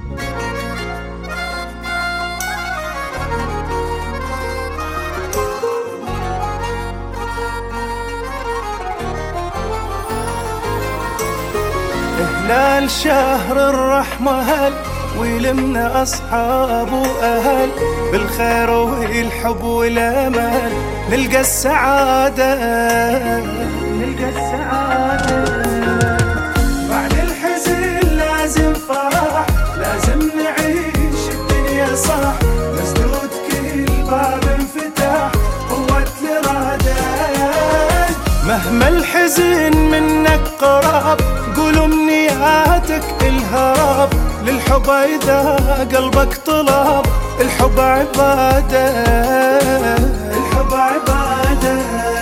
هلال شهر الرحمة هل ويلمنا أصحاب وأهل بالخير والحب والأمل نلقى السعادة بعد الحزن لازم فرح، لازم نعيش الدنيا صح، مسدود كل باب انفتح قوة الإرادة. مهما الحزن منك قراب قول أمنياتك الهرب للحب إذا قلبك طلب، الحب عبادة، الحب عبادة.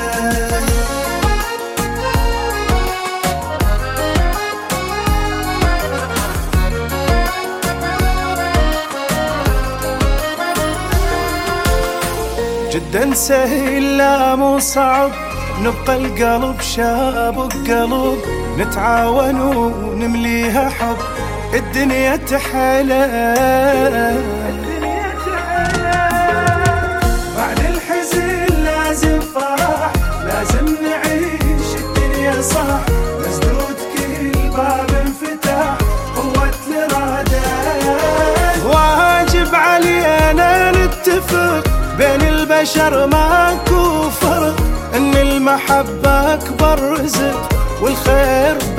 جدا سهل لا مو صعب، نبقى القلب شاب وقلب، نتعاون ونمليها حب، الدنيا تحلى. بعد الحزن لازم فرح، لازم نعيش الدنيا صح، مسدود كل باب انفتح قوة الإرادة. واجب علينا نتفق بين البشر ماكو فرق، ان المحبة اكبر رزق والخير